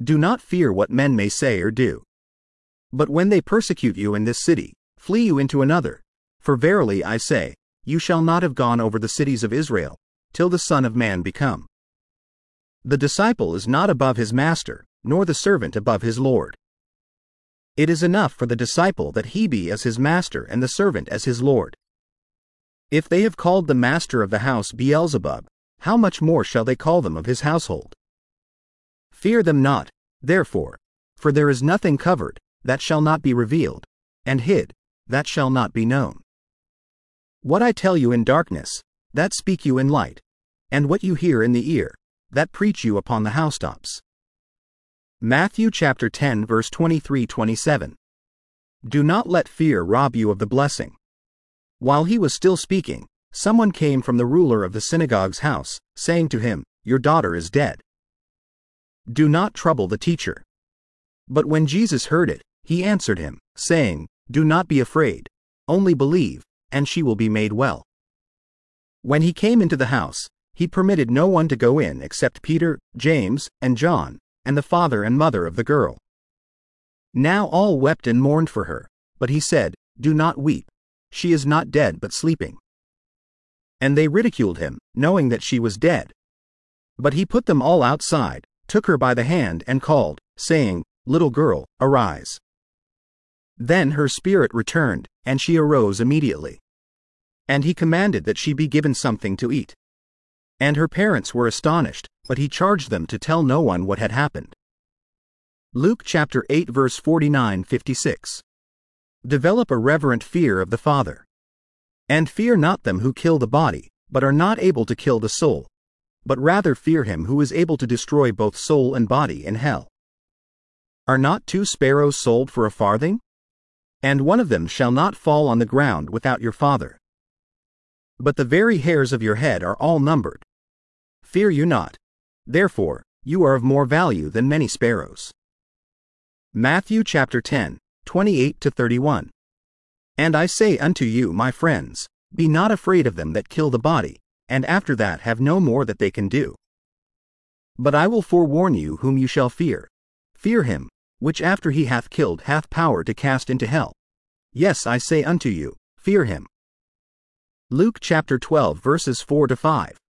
Do not fear what men may say or do. But when they persecute you in this city, flee you into another. For verily I say, you shall not have gone over the cities of Israel, till the Son of Man be come. The disciple is not above his master, nor the servant above his Lord. It is enough for the disciple that he be as his master and the servant as his Lord. If they have called the master of the house Beelzebub, how much more shall they call them of his household? Fear them not, therefore, for there is nothing covered, that shall not be revealed, and hid, that shall not be known. What I tell you in darkness, that speak you in light, and what you hear in the ear, that preach you upon the housetops. Matthew chapter 10 verse 23-27. Do not let fear rob you of the blessing. While he was still speaking, someone came from the ruler of the synagogue's house, saying to him, Your daughter is dead. Do not trouble the teacher. But when Jesus heard it, he answered him, saying, Do not be afraid, only believe, and she will be made well. When he came into the house, he permitted no one to go in except Peter, James, and John, and the father and mother of the girl. Now all wept and mourned for her, but he said, Do not weep, she is not dead but sleeping. And they ridiculed him, knowing that she was dead. But he put them all outside, took her by the hand and called, saying, Little girl, arise. Then her spirit returned, and she arose immediately. And he commanded that she be given something to eat. And her parents were astonished, but he charged them to tell no one what had happened. Luke chapter 8 verse 49-56. Develop a reverent fear of the Father. And fear not them who kill the body, but are not able to kill the soul, but rather fear him who is able to destroy both soul and body in hell. Are not 2 sparrows sold for a farthing? And one of them shall not fall on the ground without your Father. But the very hairs of your head are all numbered. Fear you not. Therefore, you are of more value than many sparrows. Matthew chapter 10, 28-31. And I say unto you, my friends, be not afraid of them that kill the body, and after that have no more that they can do. But I will forewarn you whom you shall fear. Fear him, which after he hath killed hath power to cast into hell. Yes, I say unto you, fear him. Luke chapter 12 verses 4-5.